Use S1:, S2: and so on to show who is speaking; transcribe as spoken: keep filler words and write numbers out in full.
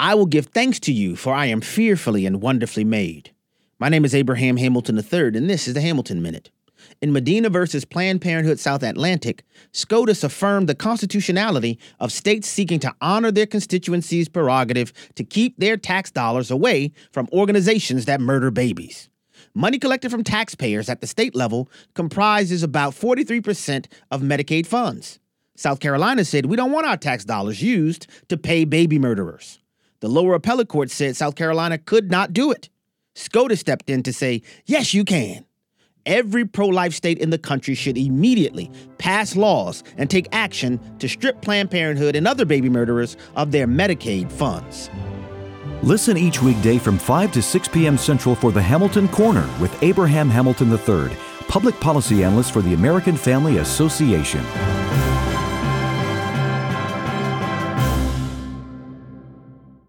S1: I will give thanks to you, for I am fearfully and wonderfully made. My name is Abraham Hamilton the third, and this is the Hamilton Minute. In Medina versus Planned Parenthood South Atlantic, SCOTUS affirmed the constitutionality of states seeking to honor their constituencies' prerogative to keep their tax dollars away from organizations that murder babies. Money collected from taxpayers at the state level comprises about forty-three percent of Medicaid funds. South Carolina said, we don't want our tax dollars used to pay baby murderers. The lower appellate court said South Carolina could not do it. SCOTUS stepped in to say, yes, you can. Every pro-life state in the country should immediately pass laws and take action to strip Planned Parenthood and other baby murderers of their Medicaid funds.
S2: Listen each weekday from five to six p.m. Central for the Hamilton Corner with Abraham Hamilton the third, Public Policy Analyst for the American Family Association.